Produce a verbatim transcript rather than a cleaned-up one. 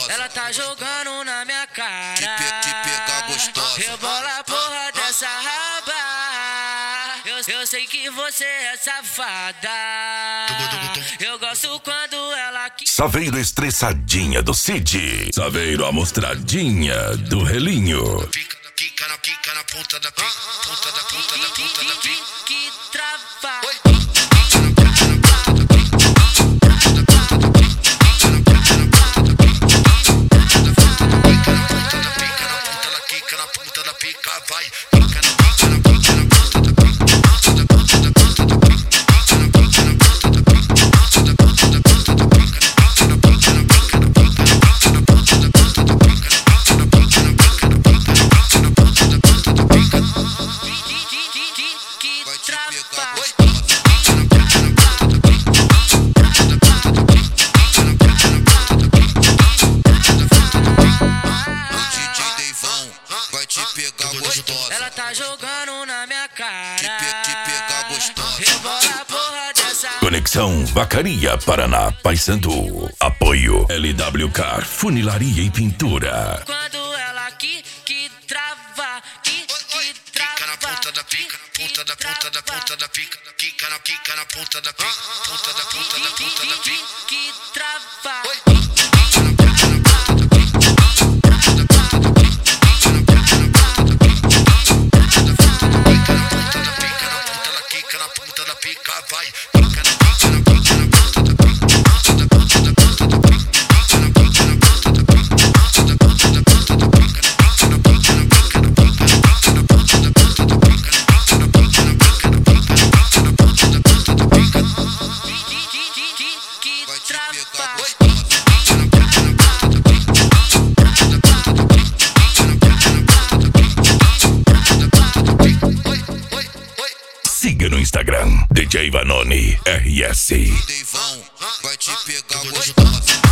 gostosa. Ela tá jogando na minha cara. Que, pe, que pega gostosa. Rebola a porra dessa raba. Eu, eu sei que você é safada. Eu gosto quando ela quis. Saveiro estressadinha do Cid. Saveiro amostradinha do Relinho. Pica, pica na pica na ponta da pica. Ponta da ponta da ponta da pica. Que trava. Vai, pica na pica na pica na ponta da pica. Ponta da ponta da ponta da pica. Ponta da ponta da ponta da pica. Ponta da ponta da ponta da pica. Pica na pica na pica na pica. Pica na ponta da ponta da pica. Pica na pica na pica na pica. Pica na ponta da ponta da pica. Vai te pegar gostosa. Ela tá jogando na minha cara. Que, pe, que pega gostosa. Rebola a porra dessa. Conexão Vacaria Paraná Paysandu. Apoio L W Car Funilaria e Pintura. Quando ela que que trava, que que trava. Pica na ponta da pica, na ponta da ponta da ponta da pica. Pica na pica na ponta da pica. Ponta da ponta da ponta da pica. Que trava. Vai, pica na pica na pica na ponta da pica. Ponta da ponta da ponta da pica. Pica na pica na ponta da pica. Ponta da ponta da ponta da pica. Pica na pica na pica na pica. Pica na ponta da ponta da pica. Pica na pica na pica na pica. Pica na ponta da ponta da pica. Vai te pegar gostosa. Siga no Instagram D J Vanoni R S. Deivão vai te pegar gostosa.